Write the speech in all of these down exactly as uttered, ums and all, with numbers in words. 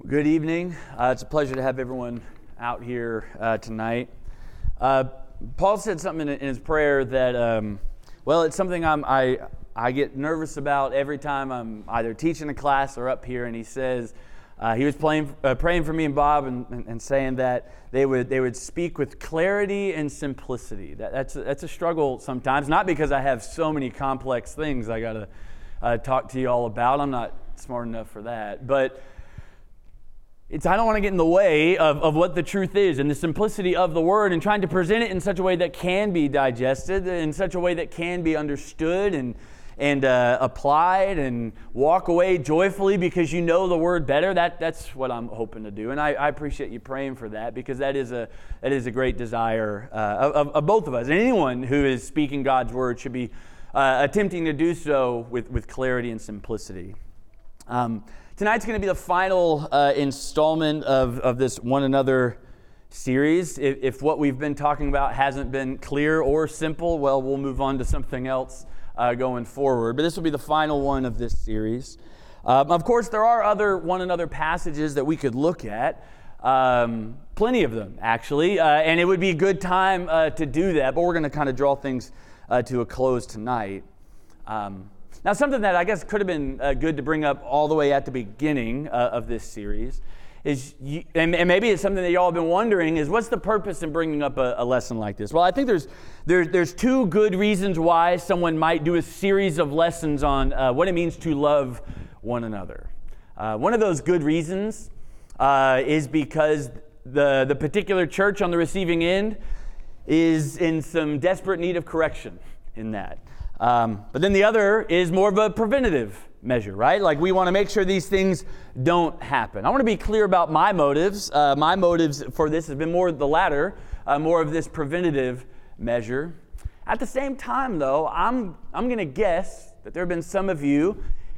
Good evening. Uh, it's a pleasure to have everyone out here uh, tonight. Uh, Paul said something in, in his prayer that, um, well, it's something I'm, I I get nervous about every time I'm either teaching a class or up here. And he says uh, he was playing, uh, praying for me and Bob and, and, and saying that they would they would speak with clarity and simplicity. That, that's a, that's a struggle sometimes, not because I have so many complex things I got to uh, talk to you all about. I'm not smart enough for that, but It's I don't want to get in the way of, of what the truth is and the simplicity of the word, and trying to present it in such a way that can be digested, in such a way that can be understood and and uh, applied, and walk away joyfully because you know the word better. That that's what I'm hoping to do, and I, I appreciate you praying for that, because that is a that is a great desire uh, of, of both of us. And anyone who is speaking God's word should be uh, attempting to do so with with clarity and simplicity. Um, Tonight's going to be the final uh, installment of, of this One Another series. If, if what we've been talking about hasn't been clear or simple, well, we'll move on to something else uh, going forward. But this will be the final one of this series. Um, of course, there are other One Another passages that we could look at. Um, plenty of them, actually. Uh, and it would be a good time uh, to do that. But we're going to kind of draw things uh, to a close tonight. Um, Now, something that I guess could have been uh, good to bring up all the way at the beginning uh, of this series is, you, and, and maybe it's something that y'all have been wondering, is what's the purpose in bringing up a, a lesson like this? Well, I think there's there's there's two good reasons why someone might do a series of lessons on uh, what it means to love one another. Uh, one of those good reasons uh, is because the the particular church on the receiving end is in some desperate need of correction in that. Um, but then the other is more of a preventative measure, right? Like, we want to make sure these things don't happen. I want to be clear about my motives. Uh, my motives for this has been more the latter, uh, more of this preventative measure. At the same time, though, I'm I'm going to guess that there have been some of you,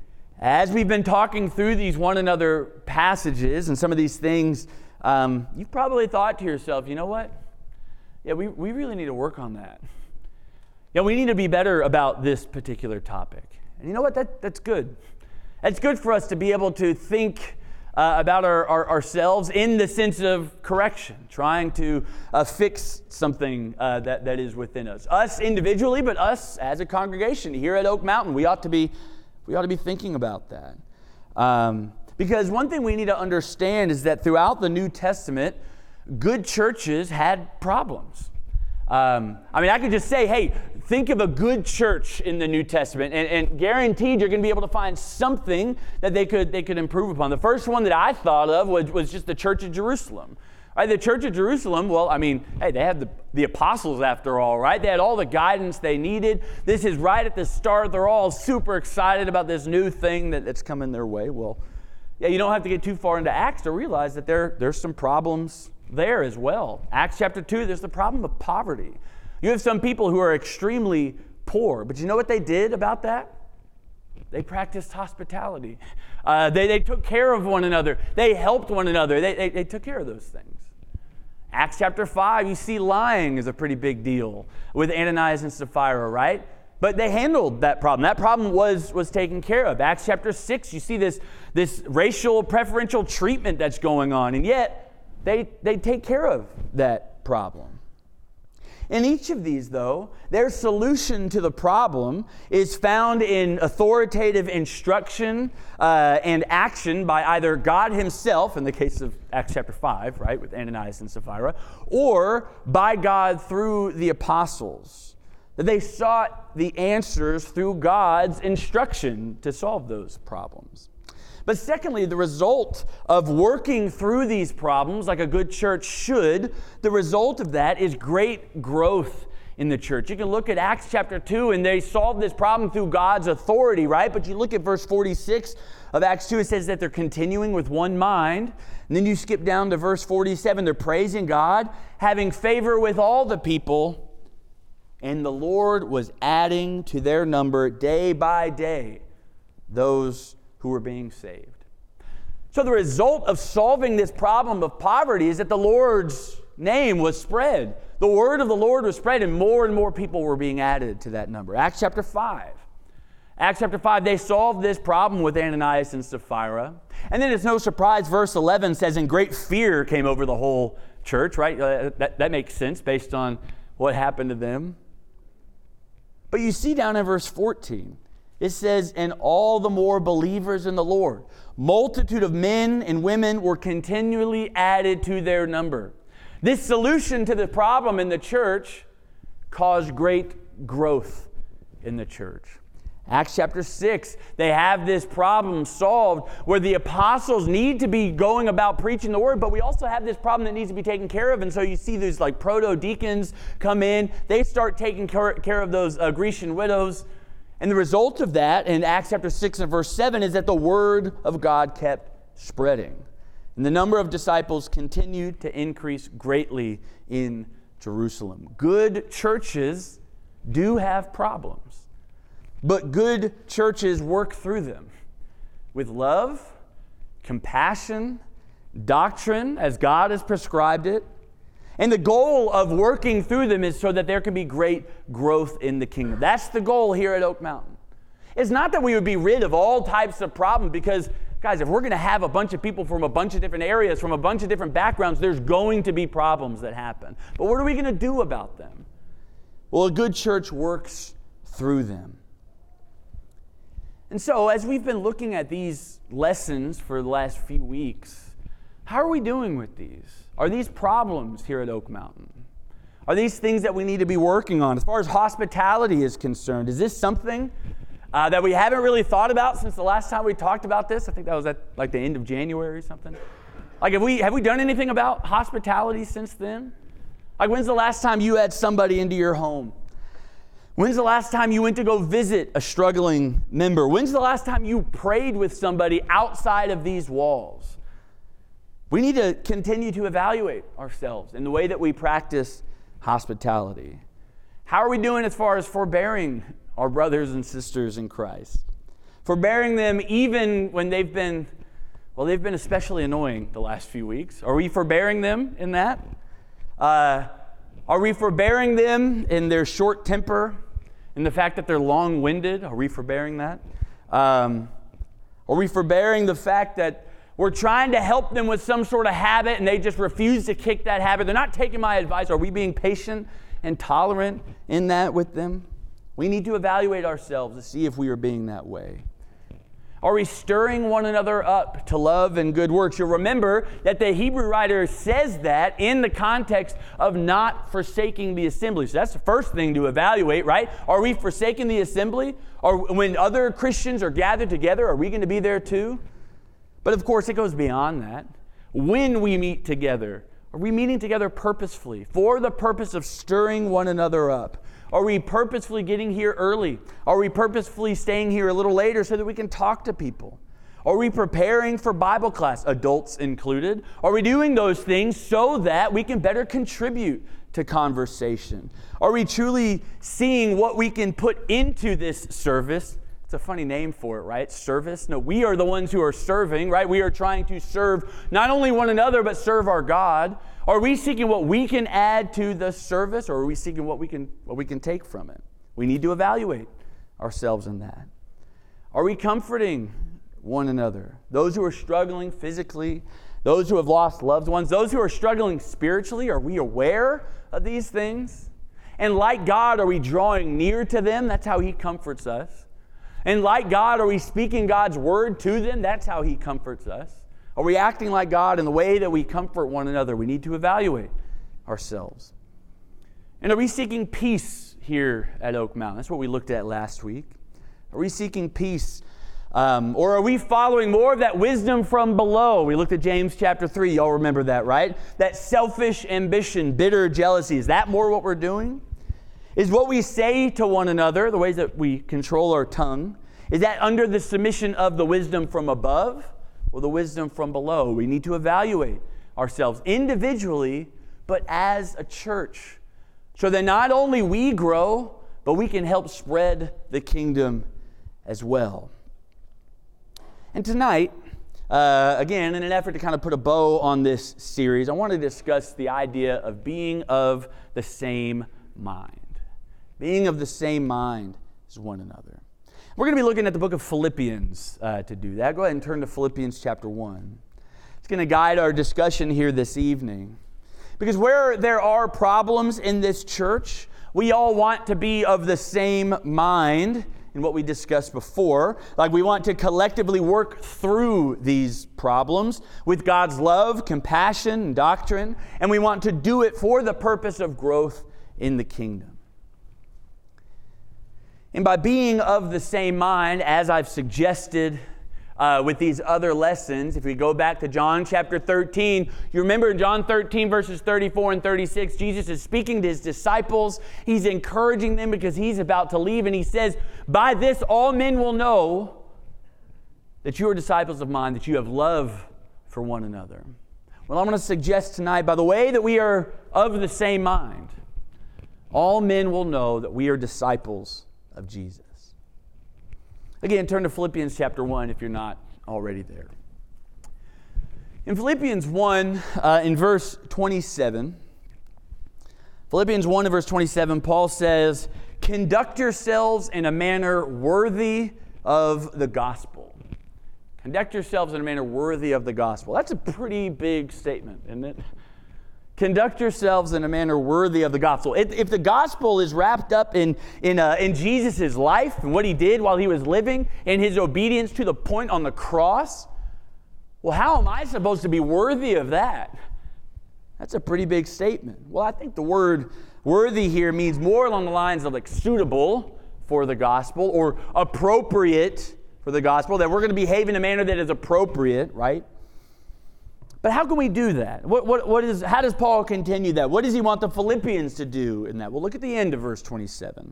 as we've been talking through these One Another passages and some of these things, um, you've probably thought to yourself, you know what? Yeah, we, we really need to work on that. Yeah, we need to be better about this particular topic. And you know what? That that's good. It's good for us to be able to think uh, about our, our, ourselves in the sense of correction, trying to uh, fix something uh, that, that is within us. Us individually, but us as a congregation here at Oak Mountain, we ought to be we ought to be thinking about that. Um, because one thing we need to understand is that throughout the New Testament, good churches had problems. Um, I mean, I could just say, hey, think of a good church in the New Testament, and, and guaranteed you're going to be able to find something that they could they could improve upon. The first one that I thought of was, was just the Church of Jerusalem. Right? The Church of Jerusalem, well, I mean, hey, they had the, the apostles after all, right? They had all the guidance they needed. This is right at the start. They're all super excited about this new thing that, that's coming their way. Well, yeah, you don't have to get too far into Acts to realize that there there's some problems there as well. Acts chapter two, there's the problem of poverty. You have some people who are extremely poor, but you know what they did about that? They practiced hospitality. Uh, they, they took care of one another. They helped one another. They, they, they took care of those things. Acts chapter five, you see lying is a pretty big deal with Ananias and Sapphira, right? But they handled that problem. That problem was, was taken care of. Acts chapter six, you see this, this racial preferential treatment that's going on, and yet They they take care of that problem. In each of these, though, their solution to the problem is found in authoritative instruction uh, and action by either God himself, in the case of Acts chapter five, right, with Ananias and Sapphira, or by God through the apostles. That they sought the answers through God's instruction to solve those problems. But secondly, the result of working through these problems like a good church should, the result of that is great growth in the church. You can look at Acts chapter two, and they solved this problem through God's authority, right? But you look at verse forty-six of Acts two, it says that they're continuing with one mind. And then you skip down to verse forty-seven, they're praising God, having favor with all the people, and the Lord was adding to their number day by day those who were being saved. So the result of solving this problem of poverty is that the Lord's name was spread. The word of the Lord was spread, and more and more people were being added to that number. Acts chapter five. Acts chapter five, they solved this problem with Ananias and Sapphira. And then it's no surprise, verse eleven says, and great fear came over the whole church, right? Uh, that, that makes sense based on what happened to them. But you see down in verse fourteen, it says, and all the more believers in the Lord, multitude of men and women were continually added to their number. This solution to the problem in the church caused great growth in the church. Acts chapter six, they have this problem solved where the apostles need to be going about preaching the word, but we also have this problem that needs to be taken care of. And so you see these like proto-deacons come in. They start taking care of those uh, Grecian widows. And the result of that in Acts chapter six and verse seven is that the word of God kept spreading. And the number of disciples continued to increase greatly in Jerusalem. Good churches do have problems. But good churches work through them with love, compassion, doctrine, as God has prescribed it. And the goal of working through them is so that there can be great growth in the kingdom. That's the goal here at Oak Mountain. It's not that we would be rid of all types of problems because, guys, if we're going to have a bunch of people from a bunch of different areas, from a bunch of different backgrounds, there's going to be problems that happen. But what are we going to do about them? Well, a good church works through them. And so, as we've been looking at these lessons for the last few weeks, how are we doing with these? Are these problems here at Oak Mountain? Are these things that we need to be working on? As far as hospitality is concerned, is this something uh, that we haven't really thought about since the last time we talked about this? I think that was at like the end of January or something. Like, have we, have we done anything about hospitality since then? Like, when's the last time you had somebody into your home? When's the last time you went to go visit a struggling member? When's the last time you prayed with somebody outside of these walls? We need to continue to evaluate ourselves in the way that we practice hospitality. How are we doing as far as forbearing our brothers and sisters in Christ? Forbearing them even when they've been, well, they've been especially annoying the last few weeks. Are we forbearing them in that? Uh, are we forbearing them in their short temper? And the fact that they're long-winded, are we forbearing that? Um, are we forbearing the fact that we're trying to help them with some sort of habit and they just refuse to kick that habit? They're not taking my advice. Are we being patient and tolerant in that with them? We need to evaluate ourselves to see if we are being that way. Are we stirring one another up to love and good works? You'll remember that the Hebrew writer says that in the context of not forsaking the assembly. So that's the first thing to evaluate, right? Are we forsaking the assembly? Or when other Christians are gathered together, are we going to be there too? But of course, it goes beyond that. When we meet together, are we meeting together purposefully for the purpose of stirring one another up? Are we purposefully getting here early? Are we purposefully staying here a little later so that we can talk to people? Are we preparing for Bible class, adults included? Are we doing those things so that we can better contribute to conversation? Are we truly seeing what we can put into this service? It's a funny name for it, right? Service. No, we are the ones who are serving, right? We are trying to serve not only one another, but serve our God. Are we seeking what we can add to the service, or are we seeking what we can what we can take from it? We need to evaluate ourselves in that. Are we comforting one another? Those who are struggling physically, those who have lost loved ones, those who are struggling spiritually, are we aware of these things? And like God, are we drawing near to them? That's how He comforts us. And like God, are we speaking God's word to them? That's how He comforts us. Are we acting like God in the way that we comfort one another? We need to evaluate ourselves. And are we seeking peace here at Oak Mountain? That's what we looked at last week. Are we seeking peace? Um, or are we following more of that wisdom from below? We looked at James chapter three. Y'all remember that, right? That selfish ambition, bitter jealousy. Is that more what we're doing? Is what we say to one another, the ways that we control our tongue, is that under the submission of the wisdom from above or the wisdom from below? We need to evaluate ourselves individually, but as a church, so that not only we grow, but we can help spread the kingdom as well. And tonight, uh, again, in an effort to kind of put a bow on this series, I want to discuss the idea of being of the same mind. Being of the same mind as one another. We're going to be looking at the book of Philippians uh, to do that. Go ahead and turn to Philippians chapter one. It's going to guide our discussion here this evening. Because where there are problems in this church, we all want to be of the same mind in what we discussed before. Like we want to collectively work through these problems with God's love, compassion, and doctrine. And we want to do it for the purpose of growth in the kingdom. And by being of the same mind, as I've suggested uh, with these other lessons, if we go back to John chapter thirteen, you remember in John thirteen verses thirty-four and thirty-six, Jesus is speaking to his disciples. He's encouraging them because he's about to leave. And he says, by this all men will know that you are disciples of mine, that you have love for one another. Well, I'm going to suggest tonight, by the way that we are of the same mind, all men will know that we are disciples of Jesus. Again, turn to Philippians chapter one if you're not already there. In Philippians one, uh, in verse twenty-seven, Philippians one and verse twenty-seven, Paul says, conduct yourselves in a manner worthy of the gospel. Conduct yourselves in a manner worthy of the gospel. That's a pretty big statement, isn't it? Conduct yourselves in a manner worthy of the gospel. If, if the gospel is wrapped up in, in, uh, in Jesus' life and what he did while he was living and his obedience to the point on the cross, well, how am I supposed to be worthy of that? That's a pretty big statement. Well, I think the word worthy here means more along the lines of like suitable for the gospel or appropriate for the gospel, that we're going to behave in a manner that is appropriate, right? But how can we do that? What, what, what is, how does Paul continue that? What does he want the Philippians to do in that? Well, look at the end of verse twenty-seven.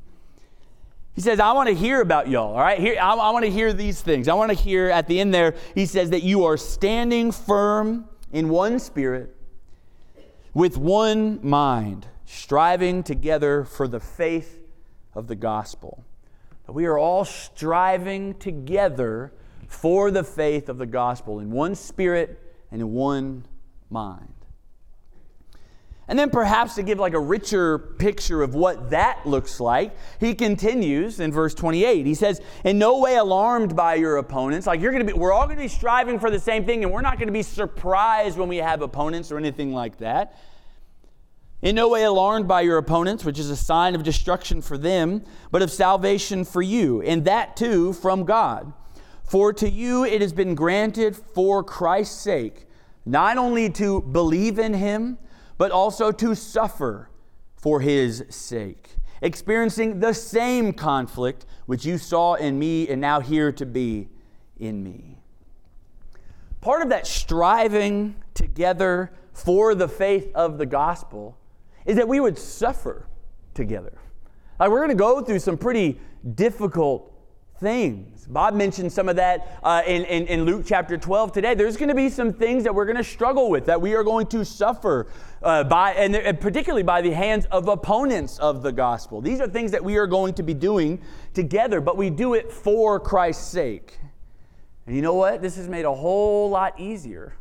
He says, I want to hear about y'all, all right? Here, I, I want to hear these things. I want to hear at the end there, he says that you are standing firm in one spirit, with one mind, striving together for the faith of the gospel. That we are all striving together for the faith of the gospel in one spirit and in one mind. And then perhaps to give like a richer picture of what that looks like, he continues in verse twenty-eight. He says, in no way alarmed by your opponents. Like you're going to be, we're all going to be striving for the same thing, and we're not going to be surprised when we have opponents or anything like that. In no way alarmed by your opponents, which is a sign of destruction for them, but of salvation for you, and that too from God. For to you it has been granted for Christ's sake, not only to believe in him, but also to suffer for his sake, experiencing the same conflict which you saw in me and now hear to be in me. Part of that striving together for the faith of the gospel is that we would suffer together. Like we're going to go through some pretty difficult things. Bob mentioned some of that uh, in, in, in Luke chapter twelve today. There's going to be some things that we're going to struggle with, that we are going to suffer uh, by, and, and particularly by the hands of opponents of the gospel. These are things that we are going to be doing together, but we do it for Christ's sake. And you know what? This is made a whole lot easier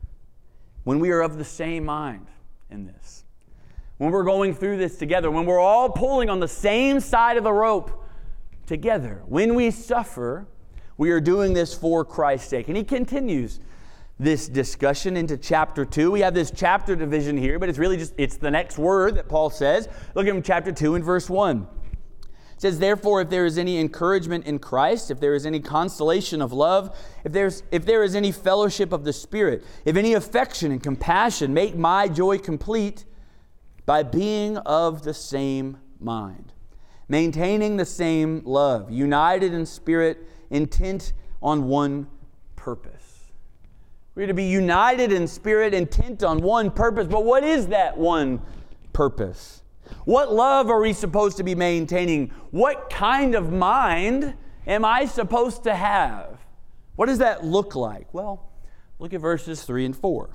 when we are of the same mind in this. When we're going through this together, when we're all pulling on the same side of the rope together. When we suffer, we are doing this for Christ's sake. And he continues this discussion into chapter two. We have this chapter division here, but it's really just, it's the next word that Paul says. Look at chapter two and verse one. It says, therefore, if there is any encouragement in Christ, if there is any consolation of love, if there's if there is any fellowship of the Spirit, if any affection and compassion, make my joy complete by being of the same mind, maintaining the same love, united in spirit, intent on one purpose. We're to be united in spirit, intent on one purpose. But what is that one purpose? What love are we supposed to be maintaining? What kind of mind am I supposed to have? What does that look like? Well, look at verses three and four.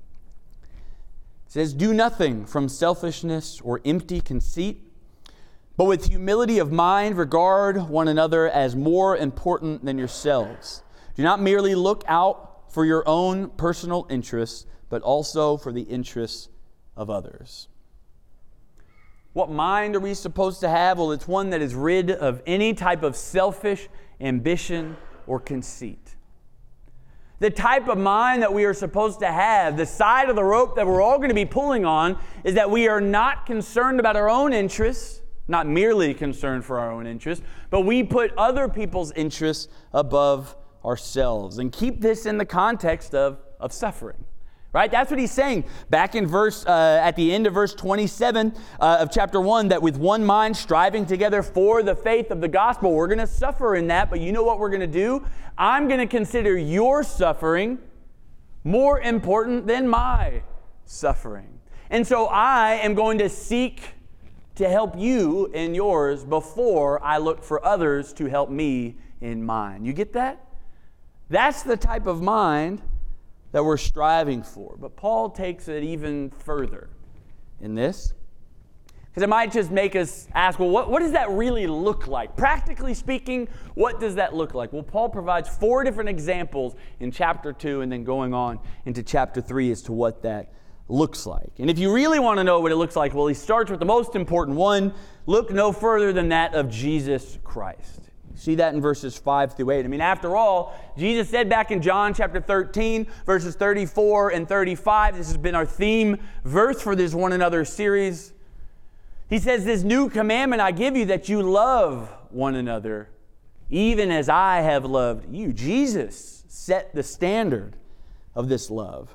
It says, do nothing from selfishness or empty conceit, but with humility of mind regard one another as more important than yourselves. Do not merely look out for your own personal interests, but also for the interests of others. What mind are we supposed to have? Well, it's one that is rid of any type of selfish ambition or conceit. The type of mind that we are supposed to have, the side of the rope that we're all going to be pulling on, is that we are not concerned about our own interests, not merely concerned for our own interests, but we put other people's interests above ourselves. And keep this in the context of, of suffering. Right? That's what he's saying back in verse, uh, at the end of verse twenty-seven uh, of chapter one, that with one mind striving together for the faith of the gospel, we're going to suffer in that, but you know what we're going to do? I'm going to consider your suffering more important than my suffering. And so I am going to seek to help you in yours before I look for others to help me in mine. You get that? That's the type of mind that we're striving for. But Paul takes it even further in this, because it might just make us ask, well, what, what does that really look like? Practically speaking, what does that look like? Well, Paul provides four different examples in chapter two and then going on into chapter three as to what that looks like. And if you really want to know what it looks like, well, he starts with the most important one. Look no further than that of Jesus Christ. See that in verses five through eight. I mean, after all, Jesus said back in John chapter thirteen, verses thirty-four and thirty-five, this has been our theme verse for this One Another series. He says, this new commandment I give you, that you love one another, even as I have loved you. Jesus set the standard of this love.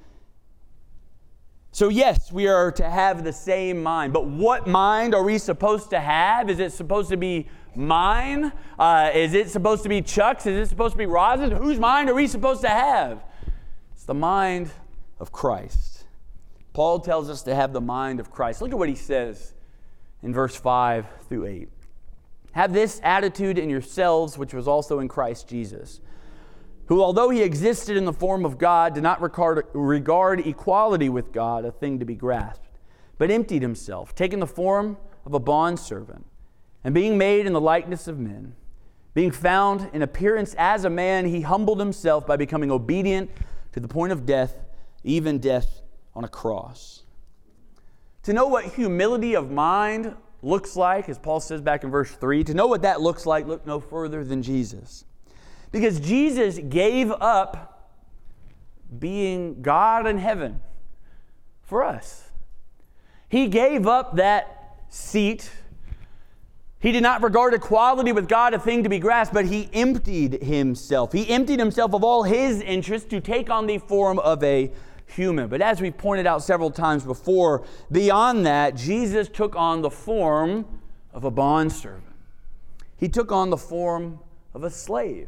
So yes, we are to have the same mind. But what mind are we supposed to have? Is it supposed to be mine? Uh, is it supposed to be Chuck's? Is it supposed to be Roz's? Whose mind are we supposed to have? It's the mind of Christ. Paul tells us to have the mind of Christ. Look at what he says in verse five through eight. Have this attitude in yourselves, which was also in Christ Jesus, who, although he existed in the form of God, did not regard, regard equality with God a thing to be grasped, but emptied himself, taking the form of a bondservant, and being made in the likeness of men, being found in appearance as a man, he humbled himself by becoming obedient to the point of death, even death on a cross. To know what humility of mind looks like, as Paul says back in verse three, to know what that looks like, look no further than Jesus. Because Jesus gave up being God in heaven for us. He gave up that seat. He did not regard equality with God a thing to be grasped, but he emptied himself. He emptied himself of all his interests to take on the form of a human. But as we've pointed out several times before, beyond that, Jesus took on the form of a bondservant. He took on the form of a slave.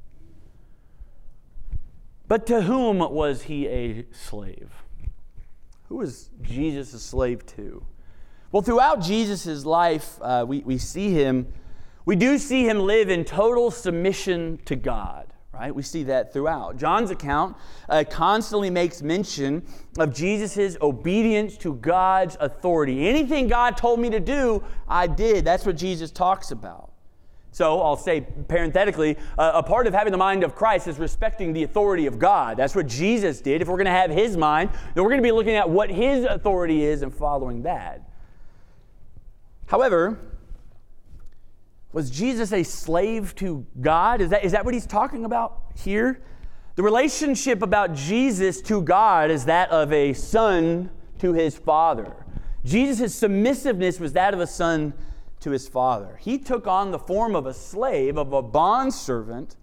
But to whom was he a slave? Who was Jesus a slave to? Well, throughout Jesus' life, uh, we, we see him, we do see him live in total submission to God, right? We see that throughout. John's account uh, constantly makes mention of Jesus' obedience to God's authority. Anything God told me to do, I did. That's what Jesus talks about. So I'll say parenthetically, uh, a part of having the mind of Christ is respecting the authority of God. That's what Jesus did. If we're going to have his mind, then we're going to be looking at what his authority is and following that. However, was Jesus a slave to God? Is that, is that what he's talking about here? The relationship about Jesus to God is that of a son to his father. Jesus' submissiveness was that of a son to his father. He took on the form of a slave, of a bondservant,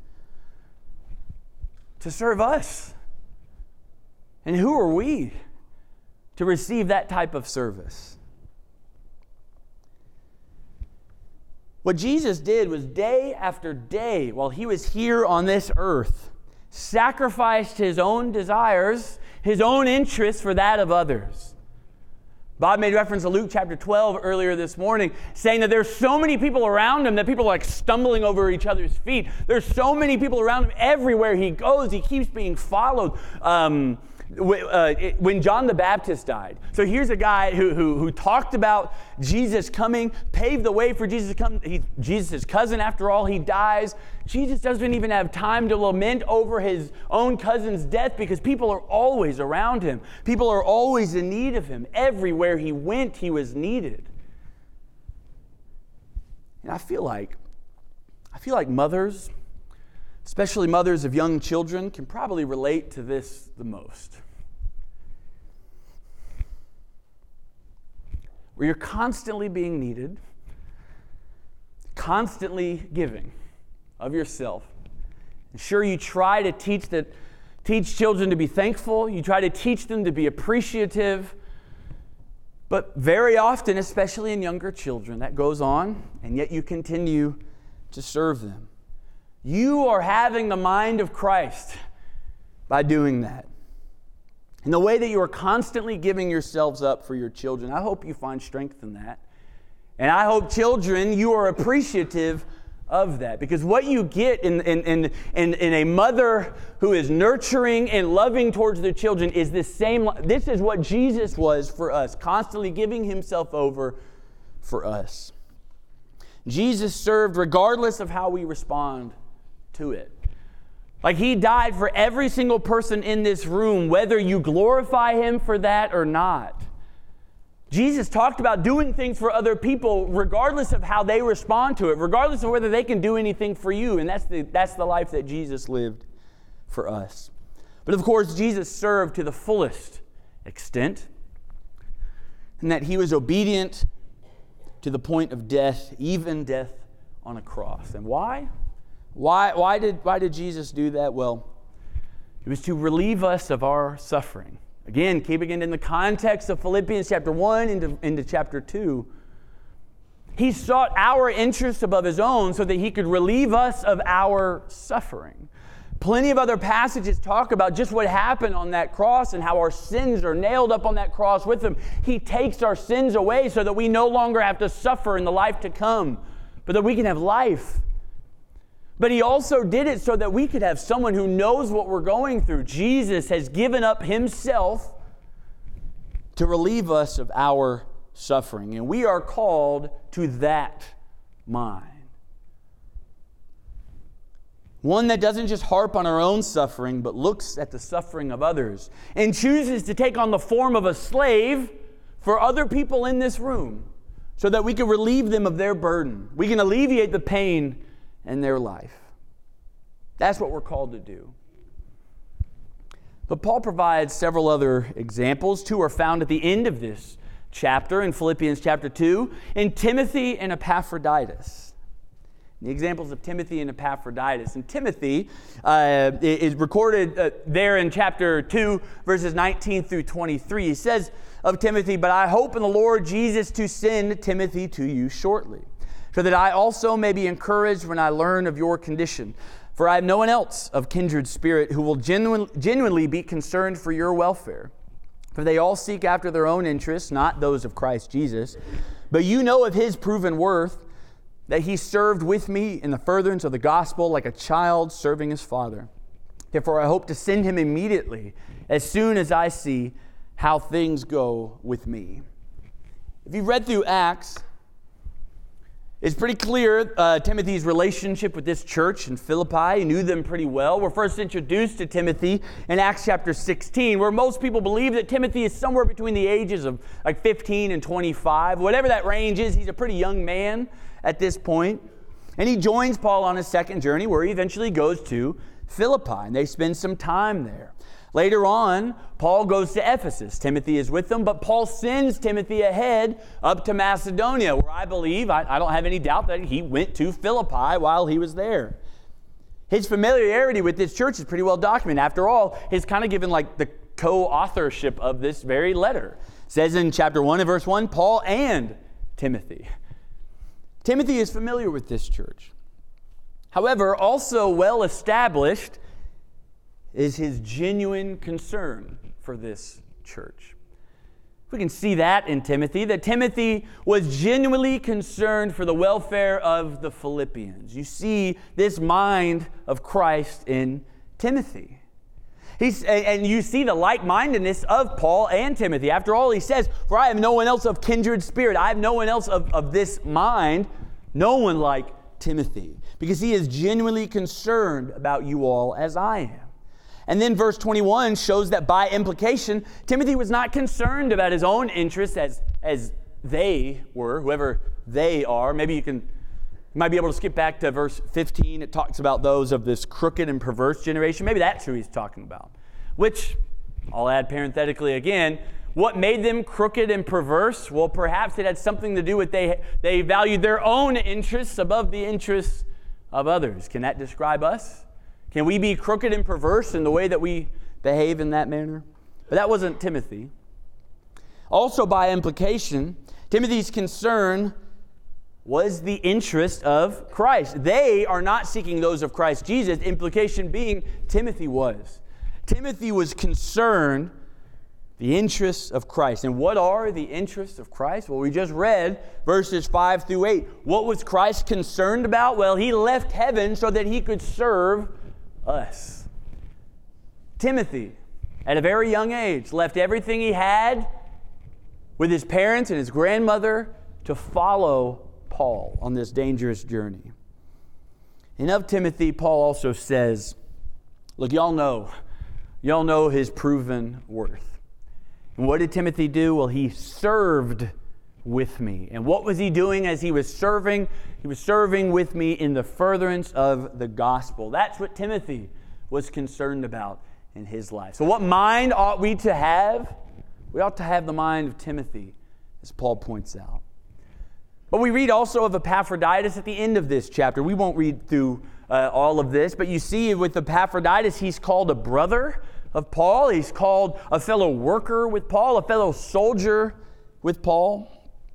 to serve us. And who are we to receive that type of service? What Jesus did was day after day, while he was here on this earth, sacrificed his own desires, his own interests for that of others. Bob made reference to Luke chapter twelve earlier this morning, saying that there's so many people around him that people are like stumbling over each other's feet. There's so many people around him everywhere he goes. He keeps being followed. Um, Uh, it, when John the Baptist died. So here's a guy who, who, who talked about Jesus coming, paved the way for Jesus to come. He, Jesus' cousin, after all, he dies. Jesus doesn't even have time to lament over his own cousin's death because people are always around him. People are always in need of him. Everywhere he went, he was needed. And I feel like, I feel like mothers, especially mothers of young children, can probably relate to this the most. Where you're constantly being needed, constantly giving of yourself. And sure, you try to teach that, teach children to be thankful. You try to teach them to be appreciative. But very often, especially in younger children, that goes on, and yet you continue to serve them. You are having the mind of Christ by doing that. In the way that you are constantly giving yourselves up for your children, I hope you find strength in that. And I hope, children, you are appreciative of that. Because what you get in, in, in, in, in a mother who is nurturing and loving towards their children is this same, this is what Jesus was for us, constantly giving himself over for us. Jesus served regardless of how we respond to it. Like he died for every single person in this room, whether you glorify him for that or not. Jesus talked about doing things for other people regardless of how they respond to it, regardless of whether they can do anything for you. And that's the, that's the life that Jesus lived for us. But of course, Jesus served to the fullest extent, and that he was obedient to the point of death, even death on a cross. And why? Why, why did, why did Jesus do that? Well, it was to relieve us of our suffering. Again, keeping it in the context of Philippians chapter one into, into chapter two. He sought our interests above his own so that he could relieve us of our suffering. Plenty of other passages talk about just what happened on that cross and how our sins are nailed up on that cross with him. He takes our sins away so that we no longer have to suffer in the life to come, but that we can have life. But he also did it so that we could have someone who knows what we're going through. Jesus has given up himself to relieve us of our suffering. And we are called to that mind. One that doesn't just harp on our own suffering, but looks at the suffering of others and chooses to take on the form of a slave for other people in this room so that we can relieve them of their burden. We can alleviate the pain in their life. That's what we're called to do. But Paul provides several other examples. Two are found at the end of this chapter in Philippians chapter two, in Timothy and Epaphroditus. The examples of Timothy and Epaphroditus. And Timothy uh, is recorded uh, there in chapter two, verses nineteen through twenty-three. He says of Timothy, "But I hope in the Lord Jesus to send Timothy to you shortly, so that I also may be encouraged when I learn of your condition. For I have no one else of kindred spirit who will genuine, genuinely be concerned for your welfare. For they all seek after their own interests, not those of Christ Jesus. But you know of his proven worth, that he served with me in the furtherance of the gospel like a child serving his father. Therefore I hope to send him immediately, as soon as I see how things go with me." If you've read through Acts, it's pretty clear uh, Timothy's relationship with this church in Philippi. He knew them pretty well. We're first introduced to Timothy in Acts chapter sixteen, where most people believe that Timothy is somewhere between the ages of like fifteen and twenty-five. Whatever that range is, he's a pretty young man at this point. And he joins Paul on his second journey, where he eventually goes to Philippi, and they spend some time there. Later on, Paul goes to Ephesus. Timothy is with them, but Paul sends Timothy ahead up to Macedonia, where I believe, I, I don't have any doubt that he went to Philippi while he was there. His familiarity with this church is pretty well documented. After all, he's kind of given like the co-authorship of this very letter. It says in chapter one and verse one, Paul and Timothy. Timothy is familiar with this church. However, also well established is his genuine concern for this church. We can see that in Timothy, that Timothy was genuinely concerned for the welfare of the Philippians. You see this mind of Christ in Timothy. He's, and you see the like-mindedness of Paul and Timothy. After all, he says, "For I have no one else of kindred spirit." I have no one else of, of this mind, no one like Timothy, because he is genuinely concerned about you all as I am. And then verse twenty-one shows that by implication, Timothy was not concerned about his own interests as, as they were, whoever they are. Maybe you can You might be able to skip back to verse fifteen. It talks about those of this crooked and perverse generation. Maybe that's who he's talking about. Which, I'll add parenthetically again, what made them crooked and perverse? Well, perhaps it had something to do with they, they valued their own interests above the interests of others. Can that describe us? Can we be crooked and perverse in the way that we behave in that manner? But that wasn't Timothy. Also, by implication, Timothy's concern was the interest of Christ. They are not seeking those of Christ Jesus. Implication being, Timothy was. Timothy was concerned the interests of Christ. And what are the interests of Christ? Well, we just read verses five through eight. What was Christ concerned about? Well, he left heaven so that he could serve us. Timothy, at a very young age, left everything he had with his parents and his grandmother to follow Paul on this dangerous journey. And of Timothy, Paul also says, look, y'all know, y'all know his proven worth. And what did Timothy do? Well, he served with me. And what was he doing as he was serving? He was serving with me in the furtherance of the gospel. That's what Timothy was concerned about in his life. So what mind ought we to have? We ought to have the mind of Timothy, as Paul points out. But we read also of Epaphroditus at the end of this chapter. We won't read through uh, all of this, but you see with Epaphroditus, he's called a brother of Paul. He's called a fellow worker with Paul, a fellow soldier with Paul.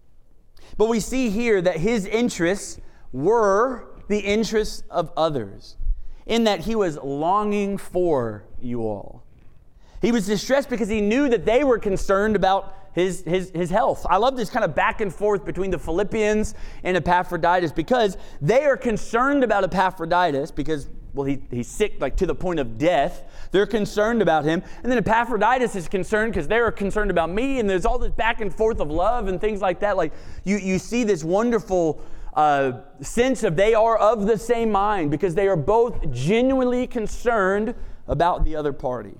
But we see here that his interests were the interests of others, in that he was longing for you all. He was distressed because he knew that they were concerned about his, his, his health. I love this kind of back and forth between the Philippians and Epaphroditus, because they are concerned about Epaphroditus because, well, he, he's sick like to the point of death. They're concerned about him. And then Epaphroditus is concerned because they're concerned about me. And there's all this back and forth of love and things like that. Like you, you see this wonderful uh, sense of they are of the same mind because they are both genuinely concerned about the other party.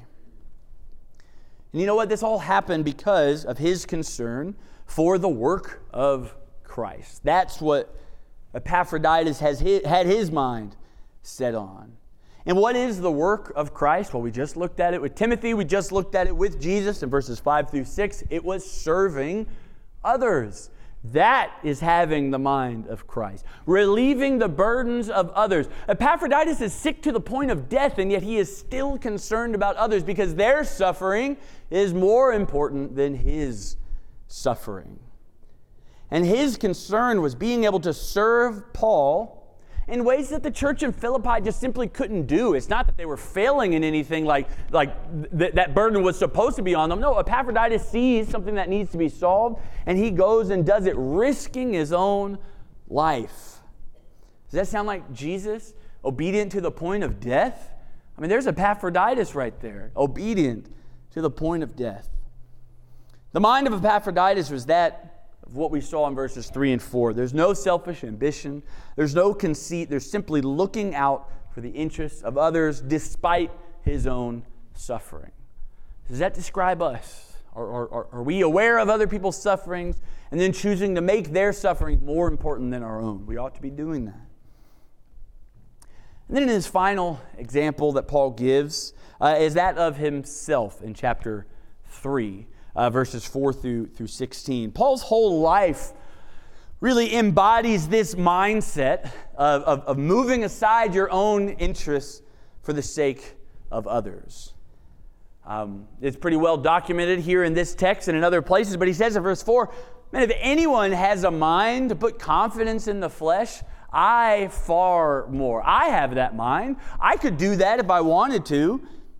And you know what? This all happened because of his concern for the work of Christ. That's what Epaphroditus has his, had his mind set on. And what is the work of Christ? Well, we just looked at it with Timothy. We just looked at it with Jesus in verses five through six. It was serving others. That is having the mind of Christ. Relieving the burdens of others. Epaphroditus is sick to the point of death, and yet he is still concerned about others because their suffering is more important than his suffering. And his concern was being able to serve Paul in ways that the church in Philippi just simply couldn't do. It's not that they were failing in anything like, like th- that burden was supposed to be on them. No, Epaphroditus sees something that needs to be solved, and he goes and does it, risking his own life. Does that sound like Jesus? Obedient to the point of death? I mean, there's Epaphroditus right there, obedient to the point of death. The mind of Epaphroditus was that of what we saw in verses three and four. There's no selfish ambition. There's no conceit. There's simply looking out for the interests of others despite his own suffering. Does that describe us? Are, are, are we aware of other people's sufferings and then choosing to make their suffering more important than our own? We ought to be doing that. And then in his final example that Paul gives uh, is that of himself in chapter three. Uh, verses four through, through sixteen. Paul's whole life really embodies this mindset of, of, of moving aside your own interests for the sake of others. Um, it's pretty well documented here in this text and in other places, but he says in verse four, man, if anyone has a mind to put confidence in the flesh, I far more. I have that mind. I could do that if I wanted to.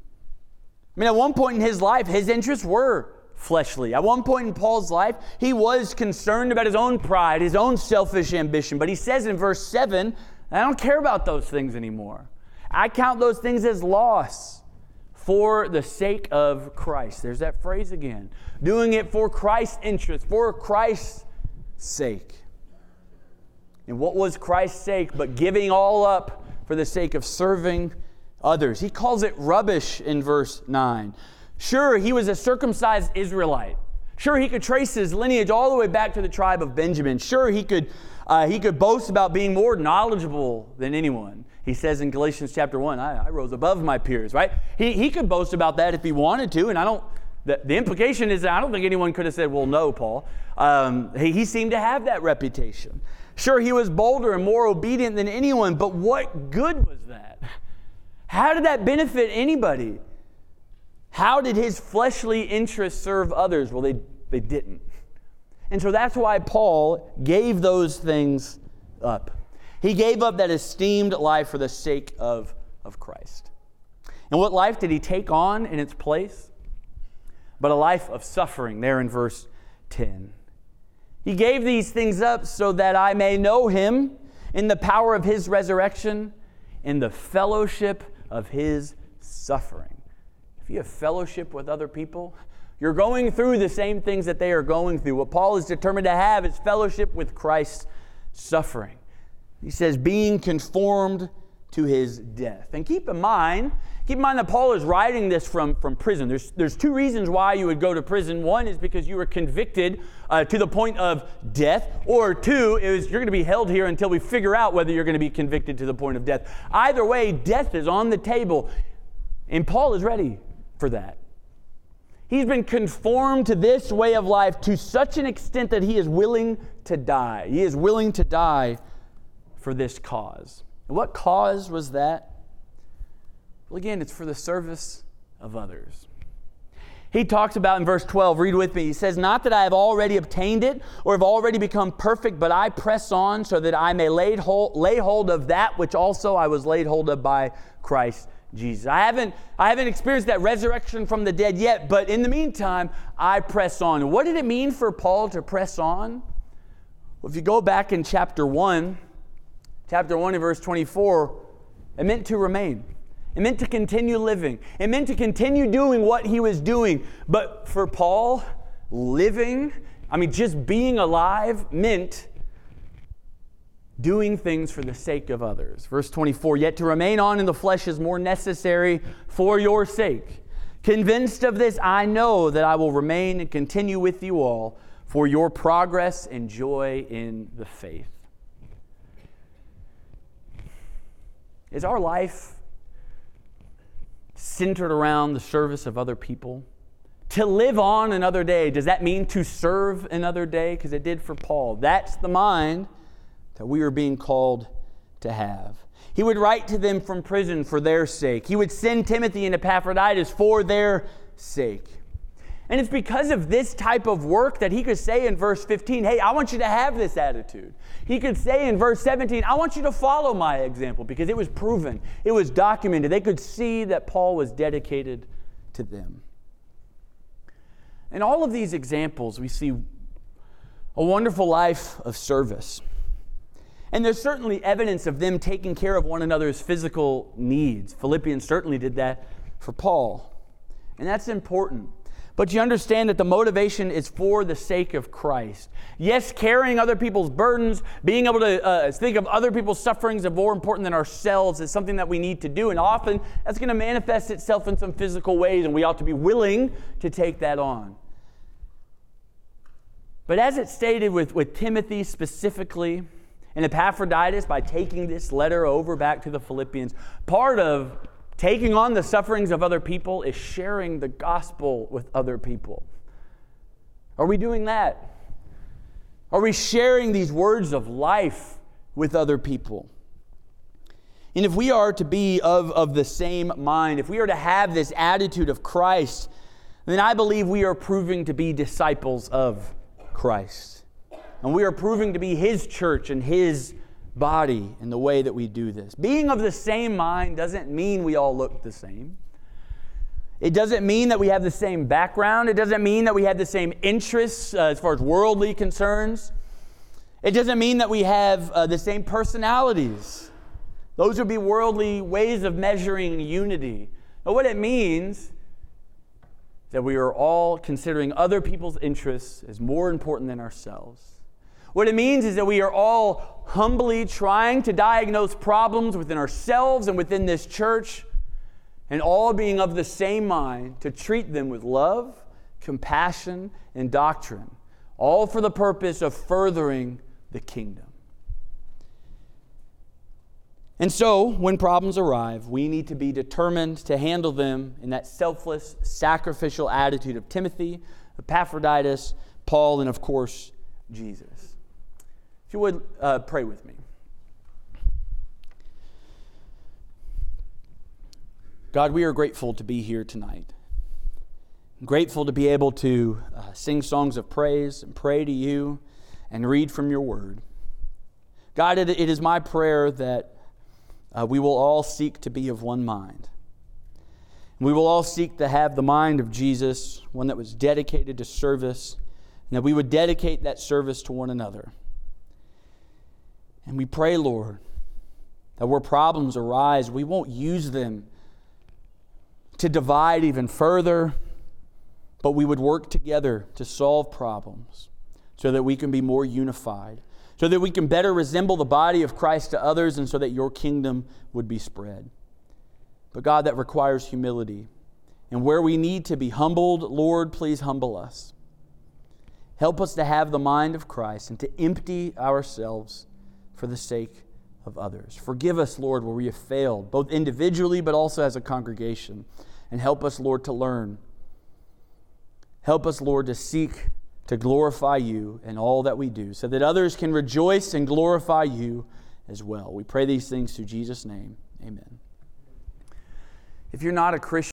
I mean, at one point in his life, his interests were fleshly. At one point in Paul's life, he was concerned about his own pride, his own selfish ambition. But he says in verse seven, I don't care about those things anymore. I count those things as loss for the sake of Christ. There's that phrase again. Doing it for Christ's interest, for Christ's sake. And what was Christ's sake but giving all up for the sake of serving others? He calls it rubbish in verse nine. Sure, he was a circumcised Israelite. Sure, he could trace his lineage all the way back to the tribe of Benjamin. Sure, he could, uh, he could boast about being more knowledgeable than anyone. He says in Galatians chapter one, I, I rose above my peers, right? He, he could boast about that if he wanted to, and I don't, the, the implication is that I don't think anyone could have said, well, no, Paul. Um, he, he seemed to have that reputation. Sure, he was bolder and more obedient than anyone, but what good was that? How did that benefit anybody? How did his fleshly interests serve others? Well, they, they didn't. And so that's why Paul gave those things up. He gave up that esteemed life for the sake of, of Christ. And what life did he take on in its place? But a life of suffering, there in verse ten. He gave these things up so that I may know him in the power of his resurrection, in the fellowship of his suffering. If you have fellowship with other people, you're going through the same things that they are going through. What Paul is determined to have is fellowship with Christ's suffering. He says, being conformed to his death. And keep in mind, keep in mind that Paul is writing this from, from prison. There's, there's two reasons why you would go to prison. One is because you were convicted uh, to the point of death. Or two is you're going to be held here until we figure out whether you're going to be convicted to the point of death. Either way, death is on the table. And Paul is ready for that. He's been conformed to this way of life to such an extent that he is willing to die. He is willing to die for this cause. And what cause was that? Well, again, it's for the service of others. He talks about in verse twelve, read with me. He says, not that I have already obtained it or have already become perfect, but I press on so that I may lay hold, lay hold of that which also I was laid hold of by Christ Jesus. I haven't, I haven't experienced that resurrection from the dead yet, but in the meantime, I press on. And what did it mean for Paul to press on? Well, if you go back in chapter one, chapter one and verse twenty-four, it meant to remain. It meant to continue living. It meant to continue doing what he was doing. But for Paul, living, I mean, just being alive meant doing things for the sake of others. Verse twenty-four, yet to remain on in the flesh is more necessary for your sake. Convinced of this, I know that I will remain and continue with you all for your progress and joy in the faith. Is our life centered around the service of other people? To live on another day, does that mean to serve another day? Because it did for Paul. That's the mind that we are being called to have. He would write to them from prison for their sake. He would send Timothy and Epaphroditus for their sake. And it's because of this type of work that he could say in verse fifteen, hey, I want you to have this attitude. He could say in verse seventeen, I want you to follow my example, because it was proven. It was documented. They could see that Paul was dedicated to them. In all of these examples, we see a wonderful life of service. And there's certainly evidence of them taking care of one another's physical needs. Philippians certainly did that for Paul. And that's important. But you understand that the motivation is for the sake of Christ. Yes, carrying other people's burdens, being able to uh, think of other people's sufferings as more important than ourselves is something that we need to do. And often that's going to manifest itself in some physical ways, and we ought to be willing to take that on. But as it's stated with, with Timothy specifically, and Epaphroditus, by taking this letter over back to the Philippians, part of taking on the sufferings of other people is sharing the gospel with other people. Are we doing that? Are we sharing these words of life with other people? And if we are to be of, of the same mind, if we are to have this attitude of Christ, then I believe we are proving to be disciples of Christ. And we are proving to be His church and His body in the way that we do this. Being of the same mind doesn't mean we all look the same. It doesn't mean that we have the same background. It doesn't mean that we have the same interests uh, as far as worldly concerns. It doesn't mean that we have uh, the same personalities. Those would be worldly ways of measuring unity. But what it means is that we are all considering other people's interests as more important than ourselves. What it means is that we are all humbly trying to diagnose problems within ourselves and within this church, and all being of the same mind to treat them with love, compassion, and doctrine, all for the purpose of furthering the kingdom. And so, when problems arrive, we need to be determined to handle them in that selfless, sacrificial attitude of Timothy, Epaphroditus, Paul, and of course, Jesus. If you would, uh, pray with me. God, we are grateful to be here tonight. Grateful to be able to uh, sing songs of praise and pray to you and read from your word. God, it, it is my prayer that uh, we will all seek to be of one mind. We will all seek to have the mind of Jesus, one that was dedicated to service, and that we would dedicate that service to one another. And we pray, Lord, that where problems arise, we won't use them to divide even further, but we would work together to solve problems so that we can be more unified, so that we can better resemble the body of Christ to others, and so that your kingdom would be spread. But God, that requires humility. And where we need to be humbled, Lord, please humble us. Help us to have the mind of Christ and to empty ourselves for the sake of others. Forgive us, Lord, where we have failed, both individually but also as a congregation. And help us, Lord, to learn. Help us, Lord, to seek to glorify you in all that we do, so that others can rejoice and glorify you as well. We pray these things through Jesus' name. Amen. If you're not a Christian,